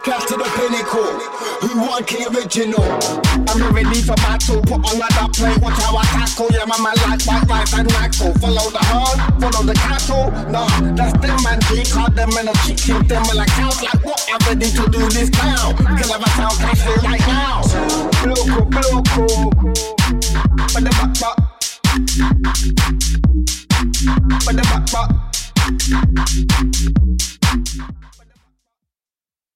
Clash to the pinnacle. Who won King Original? I'm ready for battle. Put on that play. Watch how I tackle. Yeah, my man like white rice and rifle. Follow the herd, follow the cattle. Nah, that's them man. They call them and a chicken. Them and like cows. Like what? I'm ready to do this now. Cause I'm a sound clash here right now. Bloco. But the back. But the back.